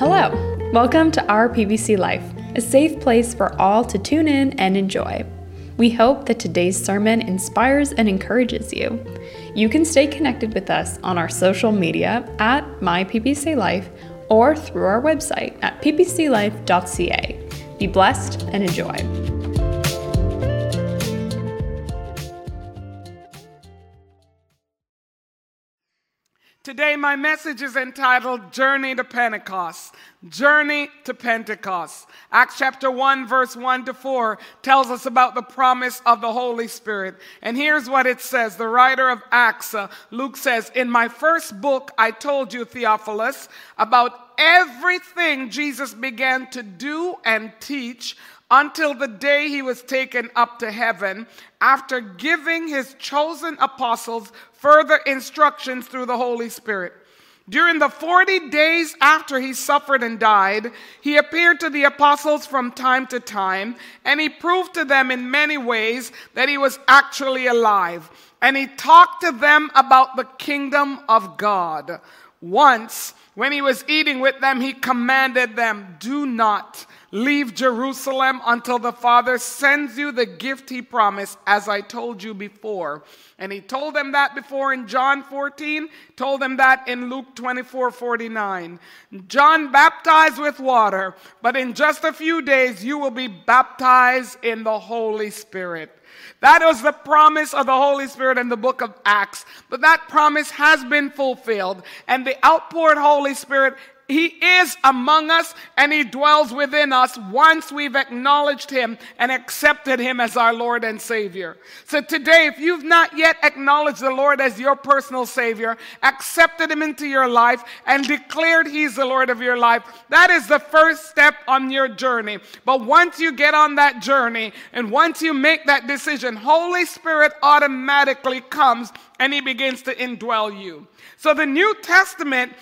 Hello, welcome to Our PBC Life, a safe place for all to tune in and enjoy. We hope that today's sermon inspires and encourages you. You can stay connected with us on our social media at MyPBCLife or through our website at ppclife.ca. Be blessed and enjoy. Today, my message is entitled Journey to Pentecost. Journey to Pentecost. Acts chapter 1, verse 1 to 4 tells us about the promise of the Holy Spirit. And here's what it says. The writer of Acts, Luke, says, "In my first book, I told you, Theophilus, about everything Jesus began to do and teach until the day he was taken up to heaven, after giving his chosen apostles further instructions through the Holy Spirit. During the 40 days after he suffered and died, he appeared to the apostles from time to time, and he proved to them in many ways that he was actually alive. And he talked to them about the kingdom of God. Once, when he was eating with them, he commanded them, 'Do not leave Jerusalem until the Father sends you the gift he promised, as I told you before.'" And he told them that before in John 14, told them that in Luke 24:49. "John baptized with water, but in just a few days you will be baptized in the Holy Spirit." That was the promise of the Holy Spirit in the book of Acts. But that promise has been fulfilled. And the outpoured Holy Spirit, he is among us and he dwells within us once we've acknowledged him and accepted him as our Lord and Savior. So today, if you've not yet acknowledged the Lord as your personal Savior, accepted him into your life and declared he's the Lord of your life, that is the first step on your journey. But once you get on that journey and once you make that decision, Holy Spirit automatically comes and he begins to indwell you. So the New Testament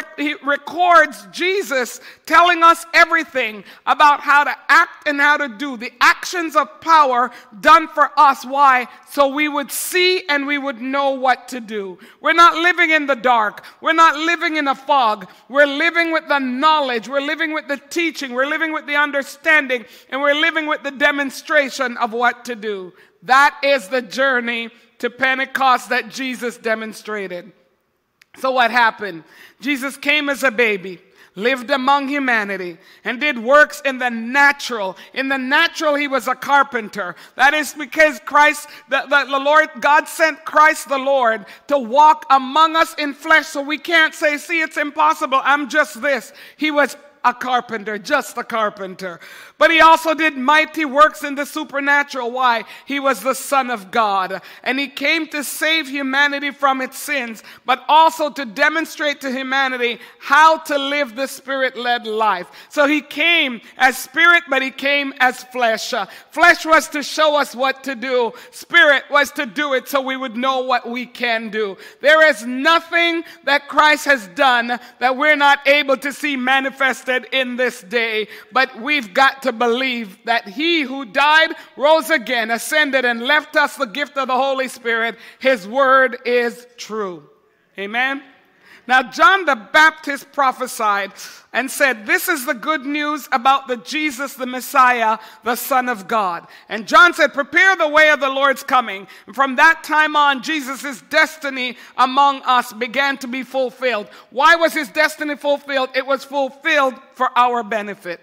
records Jesus telling us everything about how to act and how to do the actions of power done for us. Why? So we would see and we would know what to do. We're not living in the dark. We're not living in a fog. We're living with the knowledge. We're living with the teaching. We're living with the understanding. And we're living with the demonstration of what to do. That is the journey to Pentecost that Jesus demonstrated. So what happened? Jesus came as a baby, lived among humanity, and did works in the natural. In the natural, he was a carpenter. That is because Christ, the Lord, God sent Christ the Lord to walk among us in flesh. So we can't say, "See, it's impossible. I'm just this." He was a carpenter, just a carpenter. But he also did mighty works in the supernatural. Why? He was the Son of God. And he came to save humanity from its sins, but also to demonstrate to humanity how to live the Spirit-led life. So he came as Spirit, but he came as flesh. Flesh was to show us what to do. Spirit was to do it so we would know what we can do. There is nothing that Christ has done that we're not able to see manifested in this day, but we've got to believe that he who died, rose again, ascended, and left us the gift of the Holy Spirit, his word is true. Amen? Now, John the Baptist prophesied and said, "This is the good news about the Jesus, the Messiah, the Son of God." And John said, "Prepare the way of the Lord's coming." And from that time on, Jesus' destiny among us began to be fulfilled. Why was his destiny fulfilled? It was fulfilled for our benefit.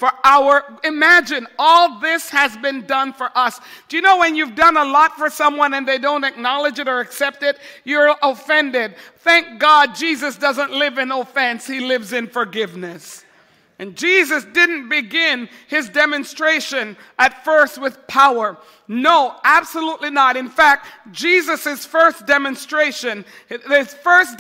Imagine, all this has been done for us. Do you know when you've done a lot for someone and they don't acknowledge it or accept it, you're offended? Thank God Jesus doesn't live in offense. He lives in forgiveness. And Jesus didn't begin his demonstration at first with power. No, absolutely not. In fact, Jesus' first demonstration, his first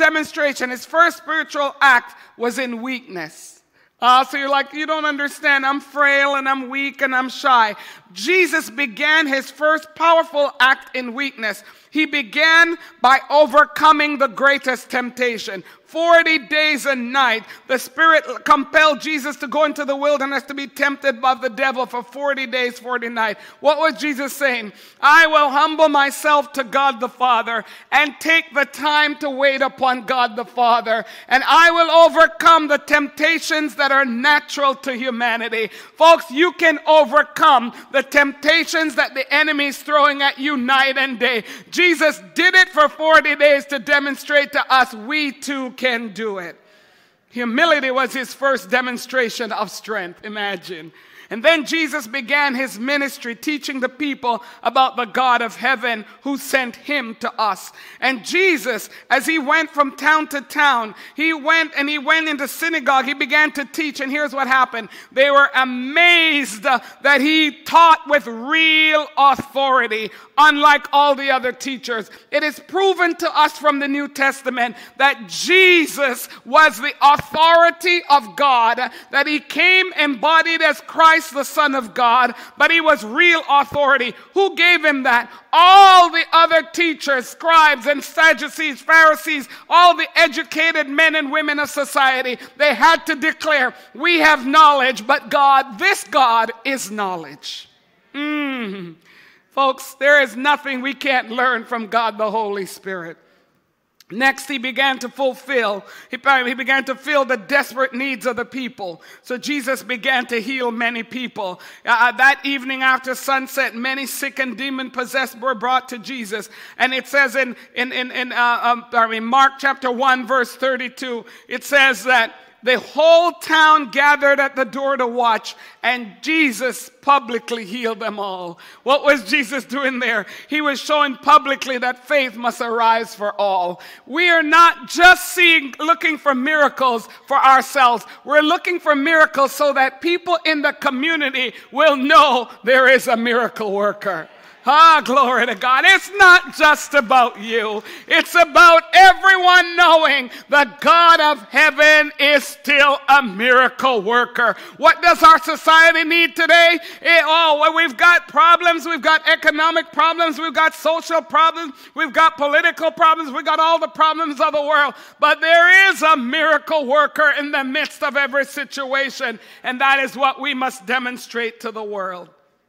spiritual act was in weakness. So you're like, "You don't understand. I'm frail and I'm weak and I'm shy." Jesus began his first powerful act in weakness. He began by overcoming the greatest temptation. 40 days and night, the Spirit compelled Jesus to go into the wilderness to be tempted by the devil for 40 days, 40 nights. What was Jesus saying? I will humble myself to God the Father and take the time to wait upon God the Father, and I will overcome the temptations that are natural to humanity. Folks, you can overcome the temptations that the enemy is throwing at you night and day. Jesus did it for 40 days to demonstrate to us we too can do it. Humility was his first demonstration of strength, imagine. And then Jesus began his ministry teaching the people about the God of heaven who sent him to us. And Jesus, as he went from town to town, he went into synagogue, he began to teach, and here's what happened. They were amazed that he taught with real authority, unlike all the other teachers. It is proven to us from the New Testament that Jesus was the authority of God, that he came embodied as Christ, the Son of God, but he was real authority. Who gave him that? All the other teachers, scribes and Sadducees, Pharisees, all the educated men and women of society, they had to declare, we have knowledge, but God, this God is knowledge. Folks, there is nothing we can't learn from God the Holy Spirit. Next, he began to fill the desperate needs of the people. So Jesus began to heal many people. That evening after sunset, many sick and demon-possessed were brought to Jesus. And it says in Mark chapter 1, verse 32, it says that the whole town gathered at the door to watch, and Jesus publicly healed them all. What was Jesus doing there? He was showing publicly that faith must arise for all. We are not just looking for miracles for ourselves. We're looking for miracles so that people in the community will know there is a miracle worker. Glory to God. It's not just about you. It's about everyone knowing the God of heaven is still a miracle worker. What does our society need today? We've got problems. We've got economic problems. We've got social problems. We've got political problems. We've got all the problems of the world. But there is a miracle worker in the midst of every situation. And that is what we must demonstrate to the world.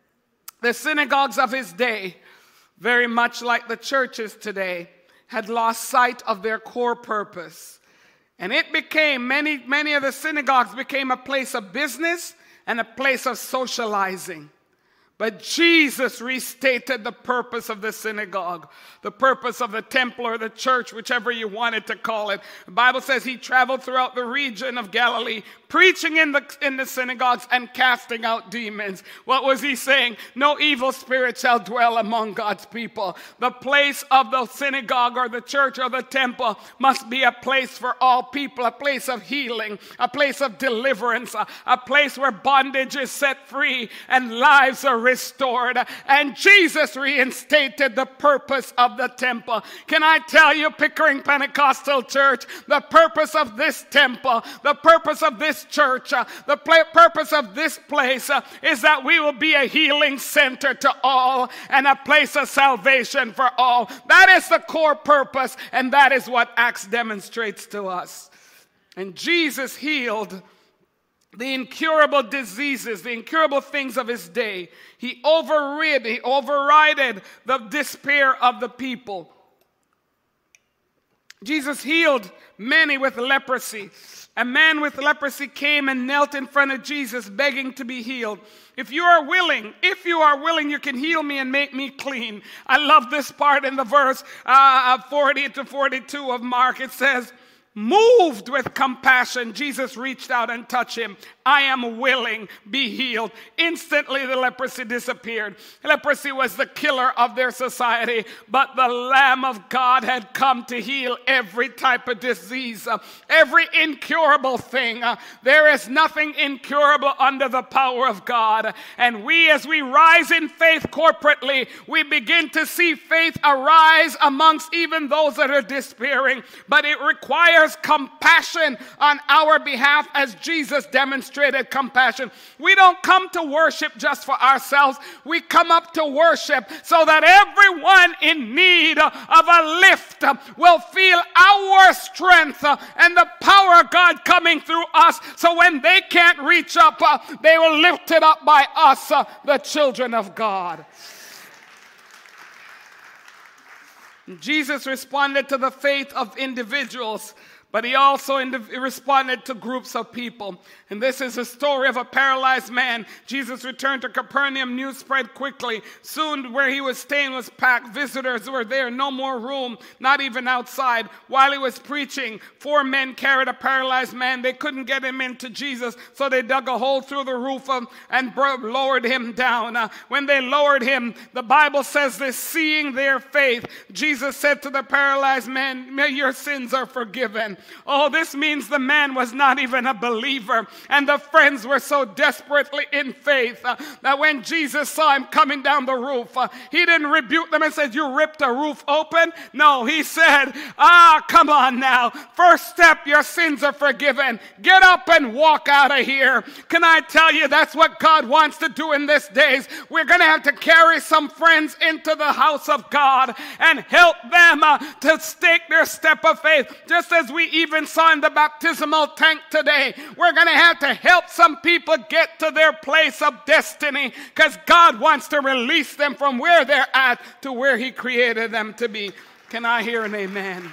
The synagogues of his day, very much like the churches today, had lost sight of their core purpose. And it became, many of the synagogues became a place of business and a place of socializing. But Jesus restated the purpose of the synagogue, the purpose of the temple or the church, whichever you wanted to call it. The Bible says he traveled throughout the region of Galilee, preaching in the synagogues and casting out demons. What was he saying? No evil spirit shall dwell among God's people. The place of the synagogue or the church or the temple must be a place for all people, a place of healing, a place of deliverance, a place where bondage is set free and lives are restored. And Jesus reinstated the purpose of the temple. Can I tell you, Pickering Pentecostal Church, the purpose of this temple, the purpose of this church, the purpose of this place is that we will be a healing center to all and a place of salvation for all. That is the core purpose, and that is what Acts demonstrates to us. And Jesus healed the incurable diseases, the incurable things of his day. He overrided the despair of the people. Jesus healed many with leprosy. A man with leprosy came and knelt in front of Jesus, begging to be healed. If you are willing, you can heal me and make me clean. I love this part in the verse 40 to 42 of Mark. It says, moved with compassion, Jesus reached out and touched him. I am willing, be healed. Instantly the leprosy disappeared. Leprosy was the killer of their society, but the Lamb of God had come to heal every type of disease, every incurable thing. There is nothing incurable under the power of God. And as we rise in faith corporately, we begin to see faith arise amongst even those that are despairing. But it requires requires compassion on our behalf as Jesus demonstrated compassion. We don't come to worship just for ourselves. We come up to worship so that everyone in need of a lift will feel our strength and the power of God coming through us. So when they can't reach up, they will lift it up by us, the children of God. Jesus responded to the faith of individuals, but he also responded to groups of people. And this is a story of a paralyzed man. Jesus returned to Capernaum. News spread quickly. Soon where he was staying was packed. Visitors were there. No more room, not even outside. While he was preaching, 4 men carried a paralyzed man. They couldn't get him into Jesus, so they dug a hole through the roof and lowered him down. When they lowered him, the Bible says this, seeing their faith, Jesus said to the paralyzed man, your sins are forgiven. Oh, this means the man was not even a believer. And the friends were so desperately in faith that when Jesus saw him coming down the roof, he didn't rebuke them and said, you ripped a roof open. No, he said, come on now. First step, your sins are forgiven. Get up and walk out of here. Can I tell you, that's what God wants to do in these days. We're going to have to carry some friends into the house of God and help them to take their step of faith. Just as we even saw in the baptismal tank today, we're going to have to help some people get to their place of destiny, because God wants to release them from where they're at to where he created them to be. Can I hear an amen?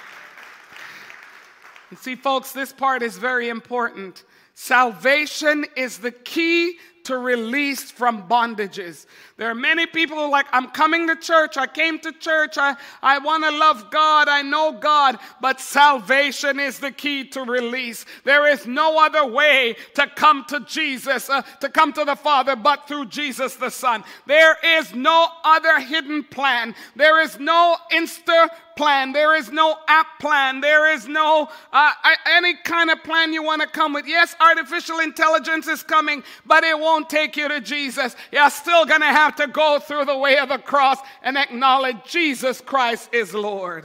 And see, folks, this part is very important. Salvation is the key to release from bondages. There are many people who are like, I'm coming to church. I came to church. I want to love God. I know God. But salvation is the key to release. There is no other way to come to Jesus, to come to the Father, but through Jesus the Son. There is no other hidden plan. There is no Insta plan. There is no app plan. There is no any kind of plan you want to come with. Yes, artificial intelligence is coming, but it won't take you to Jesus. You're still going to have to go through the way of the cross and acknowledge Jesus Christ is Lord.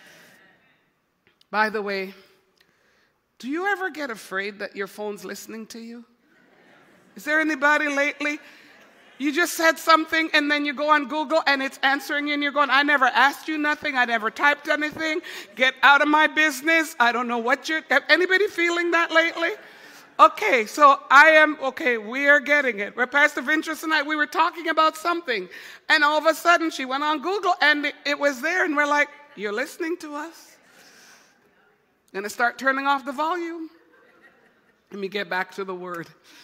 By the way, do you ever get afraid that your phone's listening to you? Is there anybody lately? You just said something and then you go on Google and it's answering you and you're going, I never asked you nothing. I never typed anything. Get out of my business. I don't know what anybody feeling that lately? Okay, so we are getting it. Where Pastor Vintress and I, we were talking about something. And all of a sudden she went on Google and it was there. And we're like, you're listening to us? Gonna start turning off the volume. Let me get back to the word.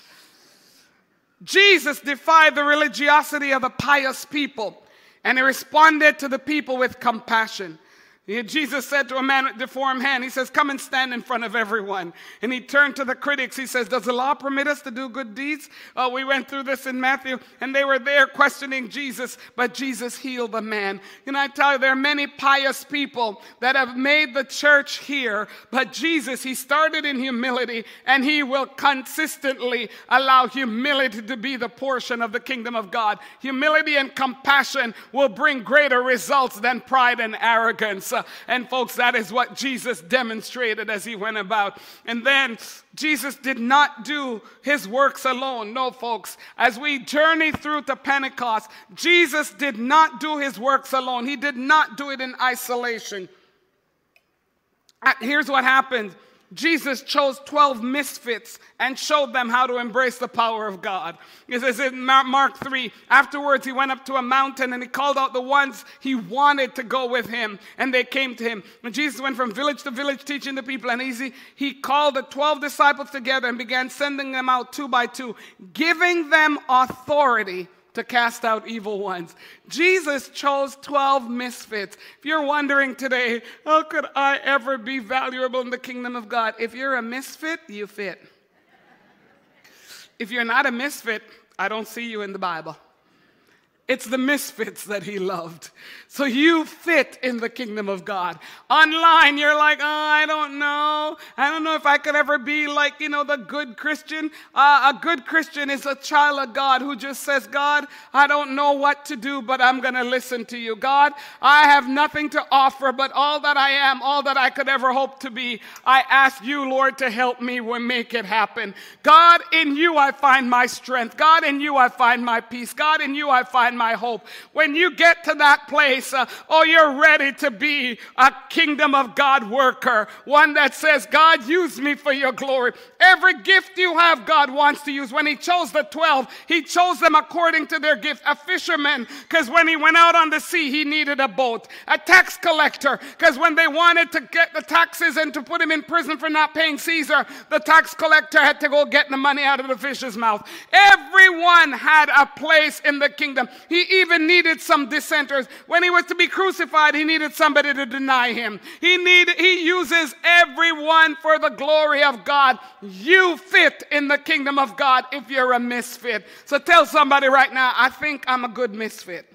Jesus defied the religiosity of a pious people, and he responded to the people with compassion. Jesus said to a man with a deformed hand, he says, come and stand in front of everyone. And he turned to the critics. He says, does the law permit us to do good deeds? We went through this in Matthew, and they were there questioning Jesus, but Jesus healed the man. And I tell you, there are many pious people that have made the church here, but Jesus, he started in humility, and he will consistently allow humility to be the portion of the kingdom of God. Humility and compassion will bring greater results than pride and arrogance. And folks, that is what Jesus demonstrated as he went about. And then Jesus did not do his works alone. No, folks, as we journey through to Pentecost, Jesus did not do his works alone. He did not do it in isolation. Here's what happened. Jesus chose 12 misfits and showed them how to embrace the power of God. It says in Mark 3, afterwards he went up to a mountain and he called out the ones he wanted to go with him, and they came to him. And Jesus went from village to village teaching the people, and he called the 12 disciples together and began sending them out 2 by 2, giving them authority to cast out evil ones. Jesus chose 12 misfits. If you're wondering today, how could I ever be valuable in the kingdom of God? If you're a misfit, you fit. If you're not a misfit, I don't see you in the Bible. It's the misfits that he loved. So you fit in the kingdom of God. Online, you're like, oh, I don't know. I don't know if I could ever be like, the good Christian. A good Christian is a child of God who just says, God, I don't know what to do, but I'm going to listen to you. God, I have nothing to offer, but all that I am, all that I could ever hope to be, I ask you, Lord, to help me make it happen. God, in you I find my strength. God, in you I find my peace. God, in you I find my hope. When you get to that place, you're ready to be a kingdom of God worker. One that says, God, use me for your glory. Every gift you have, God wants to use. When he chose the 12, he chose them according to their gift. A fisherman, because when he went out on the sea, he needed a boat. A tax collector, because when they wanted to get the taxes and to put him in prison for not paying Caesar, the tax collector had to go get the money out of the fish's mouth. Everyone had a place in the kingdom. He even needed some dissenters. When he was to be crucified, he needed somebody to deny him. He uses everyone for the glory of God. You fit in the kingdom of God if you're a misfit. So tell somebody right now, I think I'm a good misfit.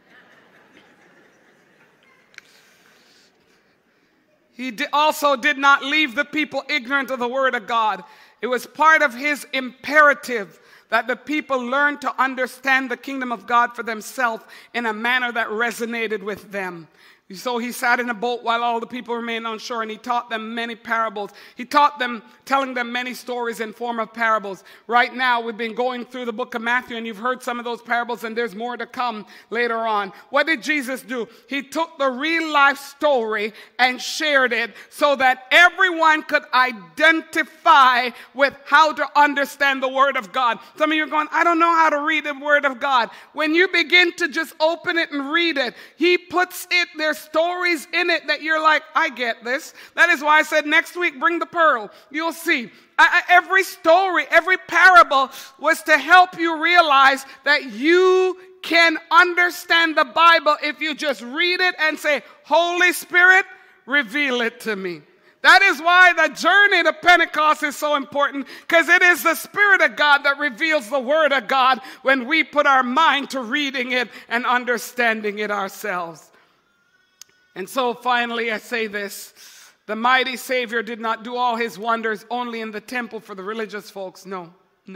He also did not leave the people ignorant of the word of God. It was part of his imperative that the people learn to understand the kingdom of God for themselves in a manner that resonated with them. So he sat in a boat while all the people remained on shore, and he taught them many parables. He taught them, telling them many stories in form of parables. Right now, we've been going through the book of Matthew, and you've heard some of those parables, and there's more to come later on. What did Jesus do? He took the real life story and shared it so that everyone could identify with how to understand the word of God. Some of you are going, I don't know how to read the word of God. When you begin to just open it and read it, he puts it there. Stories in it that you're like, I get this. That is why I said next week, bring the pearl. You'll see. Every story, every parable was to help you realize that you can understand the Bible if you just read it and say, Holy Spirit, reveal it to me. That is why the journey to Pentecost is so important, because it is the Spirit of God that reveals the Word of God when we put our mind to reading it and understanding it ourselves. And so finally I say this, the mighty Savior did not do all his wonders only in the temple for the religious folks. No.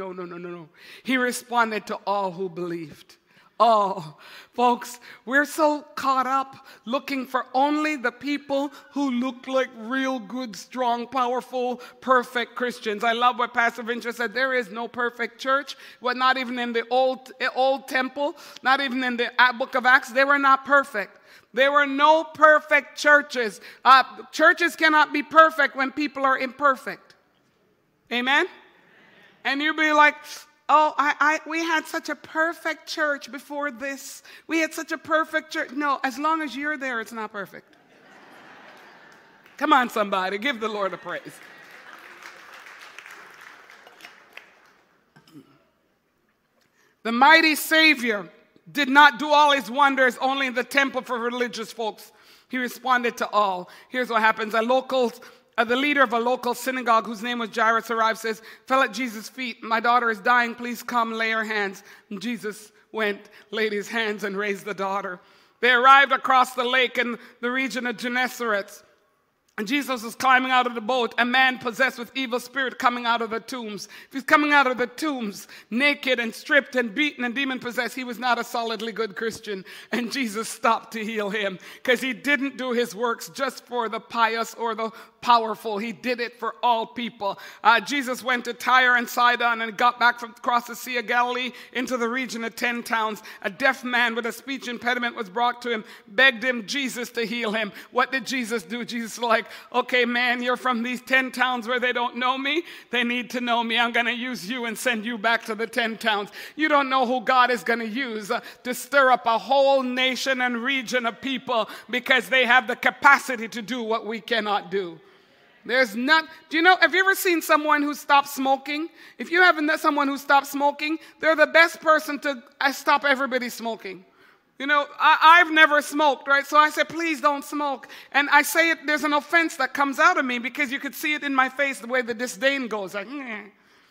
He responded to all who believed. Oh, folks, we're so caught up looking for only the people who look like real good, strong, powerful, perfect Christians. I love what Pastor Vince said. There is no perfect church. Well, not even in the old temple, not even in the book of Acts. They were not perfect. There were no perfect churches. Churches cannot be perfect when people are imperfect. Amen? And you'll be like, oh, we had such a perfect church before this. We had such a perfect church. No, as long as you're there, it's not perfect. Come on, somebody. Give the Lord a praise. The mighty Savior did not do all his wonders only in the temple for religious folks. He responded to all. Here's what happens. The leader of a local synagogue, whose name was Jairus, arrived, says, fell at Jesus' feet. My daughter is dying. Please come lay her hands. And Jesus went, laid his hands, and raised the daughter. They arrived across the lake in the region of Gennesaret. And Jesus was climbing out of the boat, a man possessed with evil spirit coming out of the tombs. If he's coming out of the tombs, naked and stripped and beaten and demon-possessed, he was not a solidly good Christian. And Jesus stopped to heal him because he didn't do his works just for the pious or the powerful. He did it for all people. Jesus went to Tyre and Sidon and got back from across the Sea of Galilee into the region of 10 towns. A deaf man with a speech impediment was brought to him, begged him, Jesus, to heal him. What did Jesus do? Jesus was like, okay, man, you're from these 10 towns where they don't know me. They need to know me. I'm going to use you and send you back to the 10 towns. You don't know who God is going to use to stir up a whole nation and region of people because they have the capacity to do what we cannot do. There's not, do you know, have you ever seen someone who stopped smoking? If you haven't met someone who stopped smoking, they're the best person to stop everybody smoking. You know, I've never smoked, right? So I said, please don't smoke. And I say it, there's an offense that comes out of me because you could see it in my face, the way the disdain goes. Like,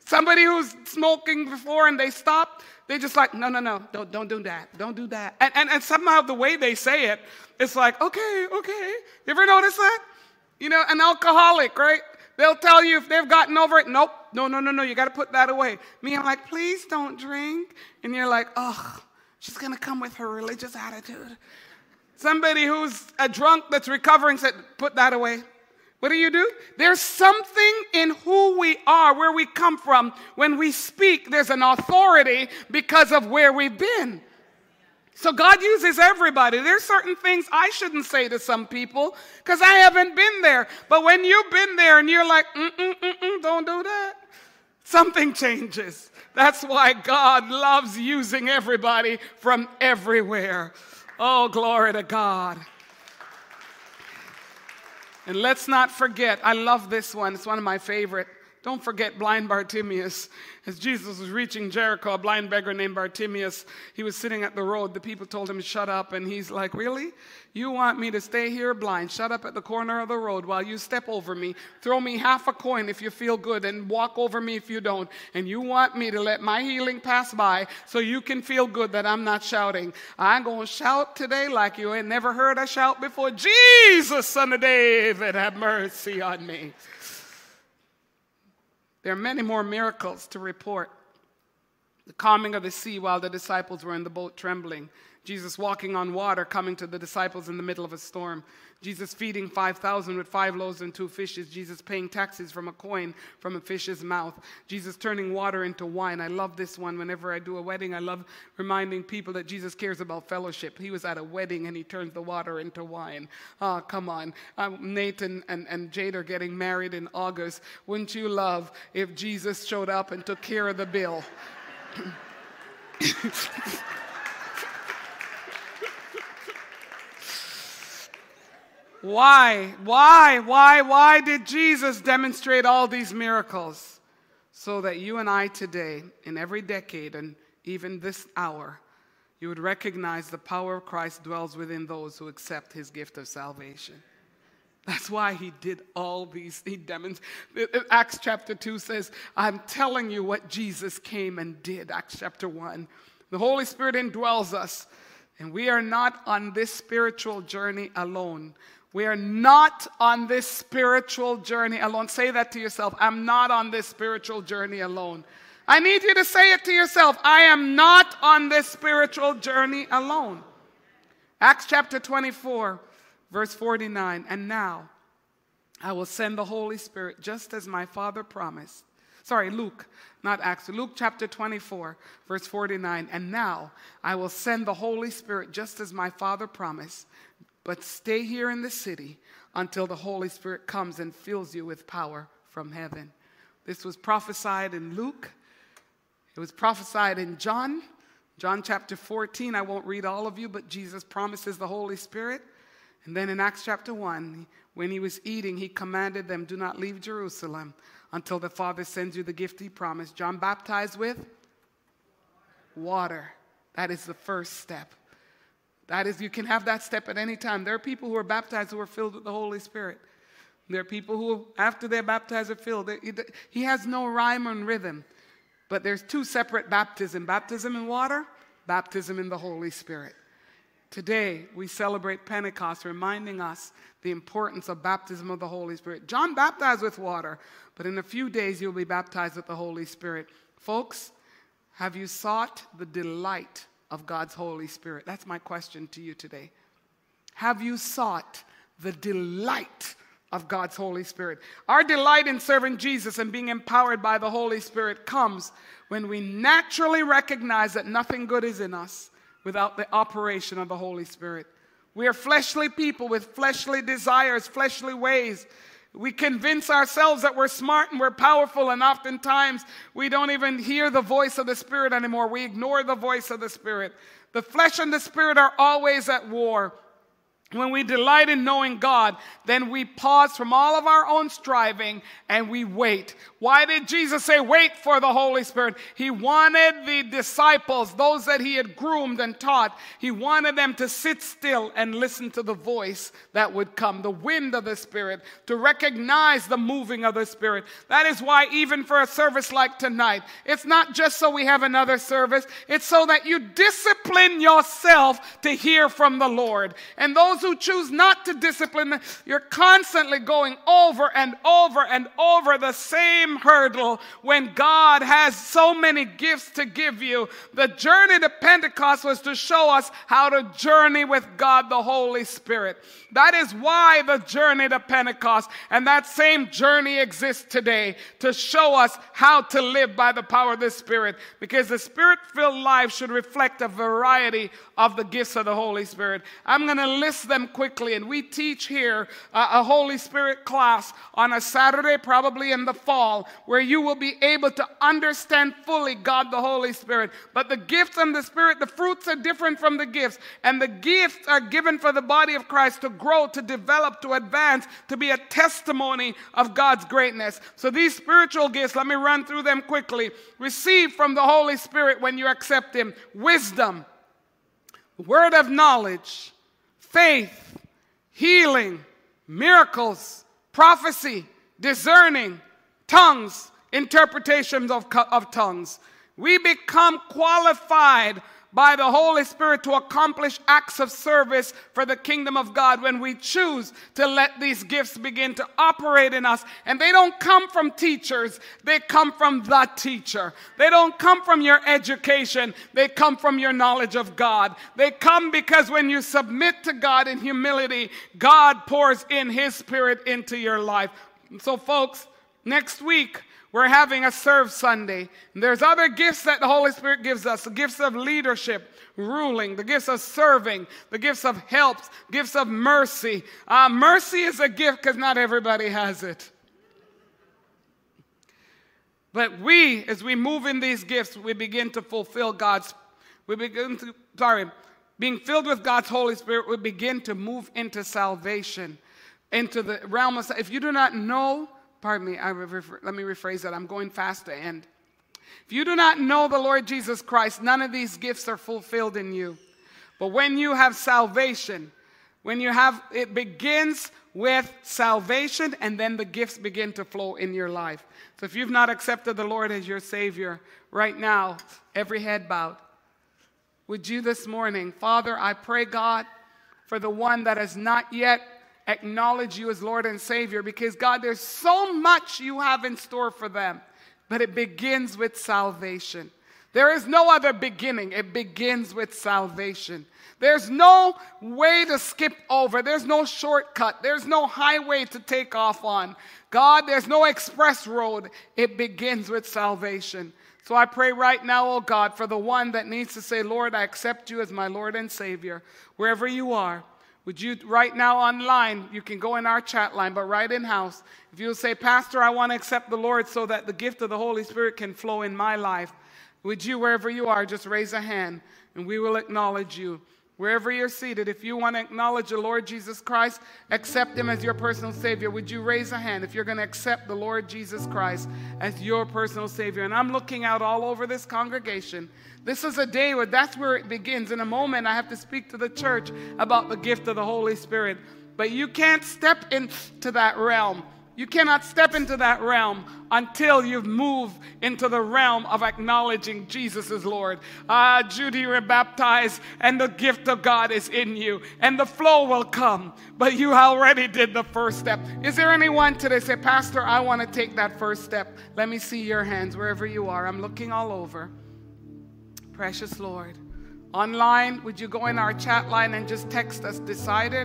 Somebody who's smoking before and they stop, they just like, no, don't do that. Don't do that. And somehow the way they say it, it's like, okay. You ever notice that? You know, an alcoholic, right? They'll tell you if they've gotten over it, nope, no, you got to put that away. Me, I'm like, please don't drink. And you're like, oh, she's going to come with her religious attitude. Somebody who's a drunk that's recovering said, put that away. What do? There's something in who we are, where we come from. When we speak, there's an authority because of where we've been. So God uses everybody. There's certain things I shouldn't say to some people because I haven't been there. But when you've been there and you're like, don't do that, something changes. That's why God loves using everybody from everywhere. Oh, glory to God. And let's not forget, I love this one. It's one of my favorite. Don't forget blind Bartimaeus. As Jesus was reaching Jericho, a blind beggar named Bartimaeus, he was sitting at the road. The people told him to shut up. And he's like, really? You want me to stay here blind? Shut up at the corner of the road while you step over me. Throw me half a coin if you feel good and walk over me if you don't. And you want me to let my healing pass by so you can feel good that I'm not shouting. I'm going to shout today like you ain't never heard a shout before. Jesus, Son of David, have mercy on me. There are many more miracles to report. The calming of the sea while the disciples were in the boat trembling. Jesus walking on water, coming to the disciples in the middle of a storm. Jesus feeding 5,000 with 5 loaves and 2 fishes. Jesus paying taxes from a coin from a fish's mouth. Jesus turning water into wine. I love this one. Whenever I do a wedding, I love reminding people that Jesus cares about fellowship. He was at a wedding and he turns the water into wine. Oh, come on. Nathan and Jade are getting married in August. Wouldn't you love if Jesus showed up and took care of the bill? Why did Jesus demonstrate all these miracles? So that you and I today, in every decade and even this hour, you would recognize the power of Christ dwells within those who accept his gift of salvation. That's why he did all these. He demonstrated. Acts chapter 2 says, I'm telling you what Jesus came and did. Acts chapter 1. The Holy Spirit indwells us. And we are not on this spiritual journey alone. We are not on this spiritual journey alone. Say that to yourself. I'm not on this spiritual journey alone. I need you to say it to yourself. I am not on this spiritual journey alone. Acts chapter 24, verse 49. And now I will send the Holy Spirit just as my Father promised. Luke, not Acts. Luke chapter 24, verse 49. And now I will send the Holy Spirit just as my Father promised. But stay here in the city until the Holy Spirit comes and fills you with power from heaven. This was prophesied in Luke. It was prophesied in John chapter 14. I won't read all of you, but Jesus promises the Holy Spirit. And then in Acts chapter 1, when he was eating, he commanded them, do not leave Jerusalem until the Father sends you the gift he promised. John baptized with water. That is the first step. That is, you can have that step at any time. There are people who are baptized who are filled with the Holy Spirit. There are people who, after they're baptized, are filled. He has no rhyme and rhythm. But there's 2 separate baptisms. Baptism in water, baptism in the Holy Spirit. Today, we celebrate Pentecost, reminding us the importance of baptism of the Holy Spirit. John baptized with water, but in a few days, you'll be baptized with the Holy Spirit. Folks, have you sought the delight of God's Holy Spirit? That's my question to you today. Have you sought the delight of God's Holy Spirit? Our delight in serving Jesus and being empowered by the Holy Spirit comes when we naturally recognize that nothing good is in us without the operation of the Holy Spirit. We are fleshly people with fleshly desires, fleshly ways. We convince ourselves that we're smart and we're powerful, and oftentimes we don't even hear the voice of the Spirit anymore. We ignore the voice of the Spirit. The flesh and the Spirit are always at war. When we delight in knowing God, then we pause from all of our own striving and we wait. Why did Jesus say, wait for the Holy Spirit? He wanted the disciples, those that he had groomed and taught, he wanted them to sit still and listen to the voice that would come, the wind of the Spirit, to recognize the moving of the Spirit. That is why even for a service like tonight, it's not just so we have another service, it's so that you discipline yourself to hear from the Lord. And those who choose not to discipline, you're constantly going over and over and over the same hurdle when God has so many gifts to give you. The journey to Pentecost was to show us how to journey with God the Holy Spirit. That is why the journey to Pentecost and that same journey exists today, to show us how to live by the power of the Spirit, because the Spirit-filled life should reflect a variety of the gifts of the Holy Spirit. I'm going to list them quickly, and we teach here a Holy Spirit class on a Saturday, probably in the fall, where you will be able to understand fully God the Holy Spirit. But the gifts and the Spirit, the fruits are different from the gifts, and the gifts are given for the body of Christ to grow, to develop, to advance, to be a testimony of God's greatness. So these spiritual gifts, let me run through them quickly. Receive from the Holy Spirit when you accept Him: wisdom, word of knowledge, faith, healing, miracles, prophecy, discerning, tongues, interpretations of tongues. We become qualified by the Holy Spirit to accomplish acts of service for the kingdom of God when we choose to let these gifts begin to operate in us. And they don't come from teachers, they come from the teacher. They don't come from your education, they come from your knowledge of God. They come because when you submit to God in humility, God pours in His Spirit into your life. So folks, next week, we're having a Serve Sunday. And there's other gifts that the Holy Spirit gives us. The gifts of leadership, ruling, the gifts of serving, the gifts of helps, gifts of mercy. Mercy is a gift because not everybody has it. But we, as we move in these gifts, we begin to fulfill being filled with God's Holy Spirit, we begin to move into salvation, into the realm of, if you do not know, pardon me, let me rephrase that. I'm going fast to end. If you do not know the Lord Jesus Christ, none of these gifts are fulfilled in you. But when you have salvation, it begins with salvation, and then the gifts begin to flow in your life. So if you've not accepted the Lord as your Savior, right now, every head bowed. Would you this morning, Father, I pray, God, for the one that has not yet acknowledge you as Lord and Savior, because God, there's so much you have in store for them, but it begins with salvation. There is no other beginning. It begins with salvation. There's no way to skip over. There's no shortcut. There's no highway to take off on. God, there's no express road. It begins with salvation. So I pray right now, oh God, for the one that needs to say, Lord, I accept you as my Lord and Savior, wherever you are. Would you, right now online, you can go in our chat line, but right in-house, if you'll say, Pastor, I want to accept the Lord so that the gift of the Holy Spirit can flow in my life, would you, wherever you are, just raise a hand, and we will acknowledge you. Wherever you're seated, if you want to acknowledge the Lord Jesus Christ, accept Him as your personal Savior, would you raise a hand if you're going to accept the Lord Jesus Christ as your personal Savior? And I'm looking out all over this congregation. This is a day where that's where it begins. In a moment, I have to speak to the church about the gift of the Holy Spirit. But you can't step into that realm. You cannot step into that realm until you've moved into the realm of acknowledging Jesus as Lord. Judy, you're baptized, and the gift of God is in you, and the flow will come. But you already did the first step. Is there anyone today say, Pastor, I want to take that first step? Let me see your hands wherever you are. I'm looking all over. Precious Lord. Online, would you go in our chat line and just text us, decided,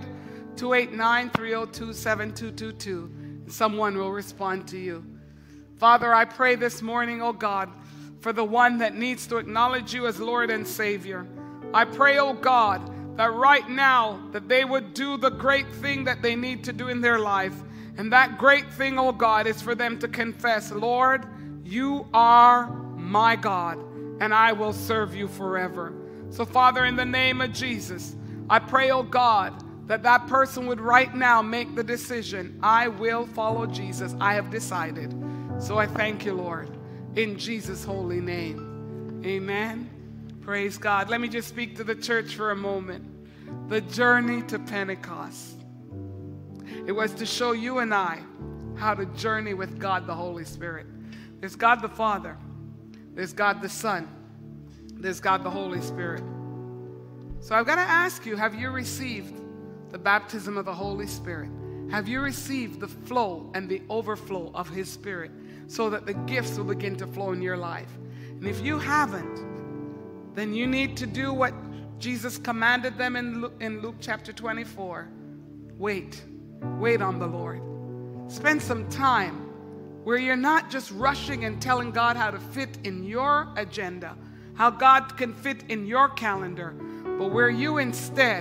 289-302-7222. Someone will respond to you. Father, I pray this morning, oh God, for the one that needs to acknowledge you as Lord and Savior. I pray, oh God, that right now that they would do the great thing that they need to do in their life. And that great thing, oh God, is for them to confess, Lord, you are my God, and I will serve you forever. So Father, in the name of Jesus, I pray, oh God, that that person would right now make the decision, I will follow Jesus. I have decided. So I thank you, Lord, in Jesus' holy name. Amen. Praise God. Let me just speak to the church for a moment. The journey to Pentecost. It was to show you and I how to journey with God the Holy Spirit. There's God the Father. There's God the Son. There's God the Holy Spirit. So I've got to ask you, have you received the baptism of the Holy Spirit? Have you received the flow and the overflow of His Spirit so that the gifts will begin to flow in your life? And if you haven't, then you need to do what Jesus commanded them in Luke chapter 24. Wait on the Lord. Spend some time where you're not just rushing and telling God how to fit in your agenda, how God can fit in your calendar, but where you instead,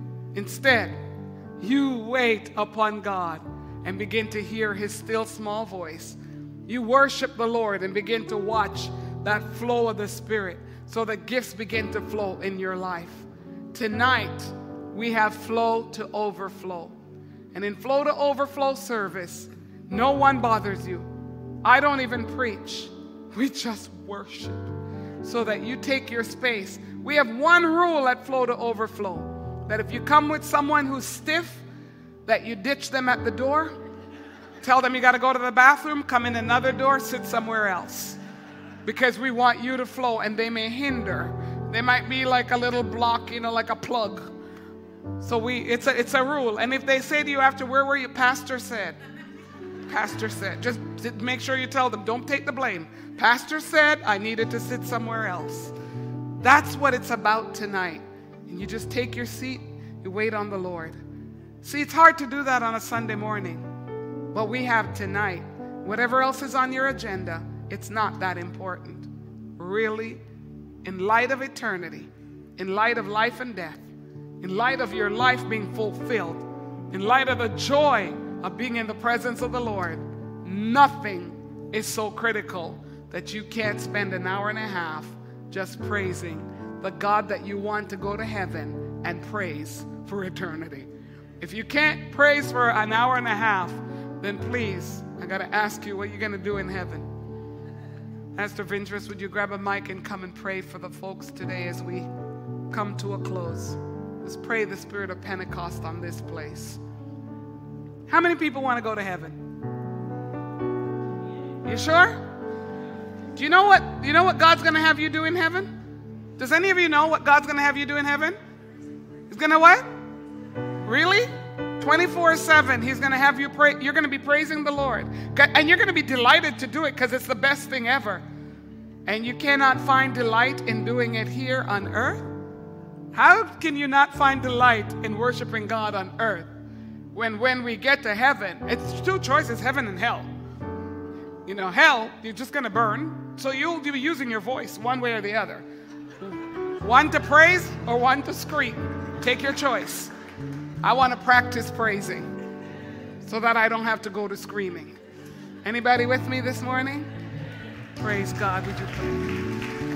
you wait upon God and begin to hear His still small voice. You worship the Lord and begin to watch that flow of the Spirit so that gifts begin to flow in your life. Tonight, we have flow to overflow. And in flow to overflow service, no one bothers you. I don't even preach. We just worship so that you take your space. We have one rule at Flow to Overflow, that if you come with someone who's stiff, that you ditch them at the door, tell them you got to go to the bathroom, come in another door, sit somewhere else. Because we want you to flow, and they may hinder. They might be like a little block, like a plug. So it's a rule. And if they say to you after, where were you? Pastor said. Just make sure you tell them, don't take the blame. Pastor said I needed to sit somewhere else. That's what it's about tonight. And you just take your seat, you wait on the Lord. See, it's hard to do that on a Sunday morning. But we have tonight. Whatever else is on your agenda, it's not that important. Really, in light of eternity, in light of life and death, in light of your life being fulfilled, in light of the joy of being in the presence of the Lord, nothing is so critical that you can't spend an hour and a half just praising the God that you want to go to heaven and praise for eternity. If you can't praise for an hour and a half, then please, I got to ask you what you're going to do in heaven. Pastor Vintress, would you grab a mic and come and pray for the folks today as we come to a close? Let's pray the Spirit of Pentecost on this place. How many people want to go to heaven? You sure? Do you know what God's going to have you do in heaven? Does any of you know what God's going to have you do in heaven? He's going to what? Really? 24/7, He's going to have you pray. You're going to be praising the Lord. And you're going to be delighted to do it because it's the best thing ever. And you cannot find delight in doing it here on earth? How can you not find delight in worshiping God on earth when we get to heaven? It's two choices, heaven and hell. Hell, you're just going to burn. So you'll be using your voice one way or the other. One to praise or one to scream. Take your choice. I want to practice praising so that I don't have to go to screaming. Anybody with me this morning? Praise God. Would you pray?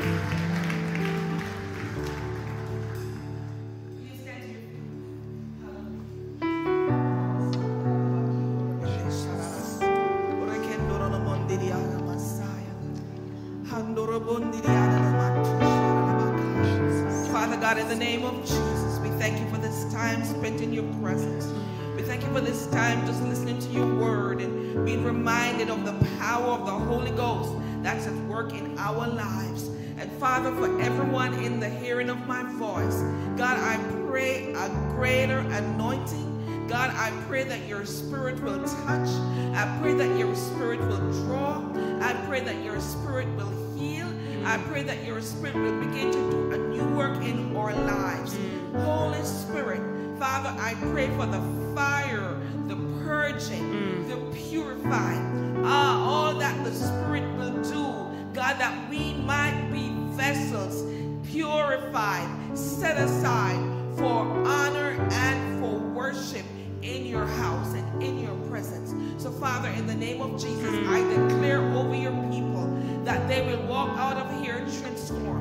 Father God, in the name of Jesus, we thank you for this time spent in your presence. We thank you for this time just listening to your word and being reminded of the power of the Holy Ghost that's at work in our lives. And Father, for everyone in the hearing of my voice, God, I pray a greater anointing. God, I pray that your Spirit will touch. I pray that your Spirit will draw. I pray that your Spirit will heal. I pray that your Spirit will begin to do a new work in our lives. Holy Spirit, Father, I pray for the fire, the purging, the purifying, all that the Spirit will do, God, that we might be vessels purified, set aside for honor and for worship in your house and in your presence. So, Father, in the name of Jesus, I declare over your people that they will walk out of here transformed.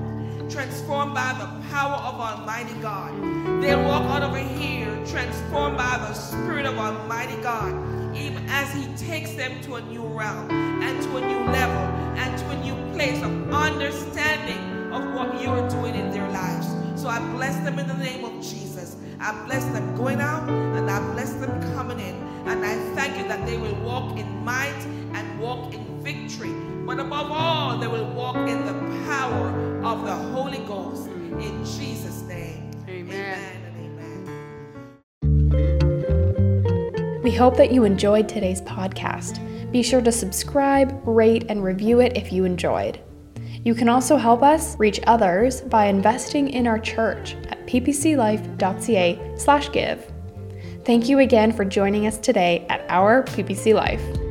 transformed by the power of Almighty God. They'll walk out of here transformed by the Spirit of Almighty God, even as He takes them to a new realm and to a new level and to a new place of understanding of what you are doing in their lives. So I bless them in the name of Jesus. I bless them going out and I bless them coming in. And I thank you that they will walk in might and walk in victory. But above all, they will walk in the power of the Holy Ghost. In Jesus' name. Amen. Amen and amen. We hope that you enjoyed today's podcast. Be sure to subscribe, rate, and review it if you enjoyed. You can also help us reach others by investing in our church at ppclife.ca/give. Thank you again for joining us today at our PPC Life.